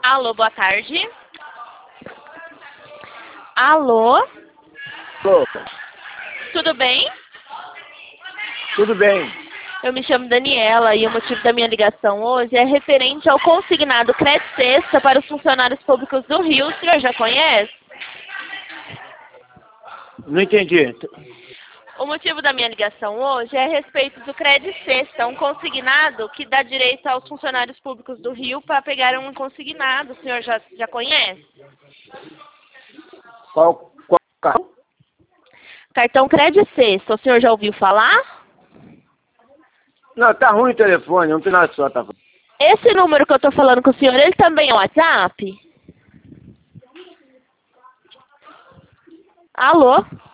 Alô, boa tarde. Alô, Alô, tudo bem? tudo bem? Eu me chamo Daniela e o motivo da minha ligação hoje é referente ao consignado Crédito Sexta para os funcionários públicos do Rio. O senhor já conhece? Não entendi. O motivo da minha ligação hoje é a respeito do Crédito Sexta, um consignado que dá direito aos funcionários públicos do Rio para pegar um consignado. O senhor já conhece? Qual carro? Cartão Crédito Sexta, o senhor já ouviu falar? Não, tá ruim o telefone, não tem nada só, tá falando. Esse número que eu estou falando com o senhor, ele também é WhatsApp? Alô?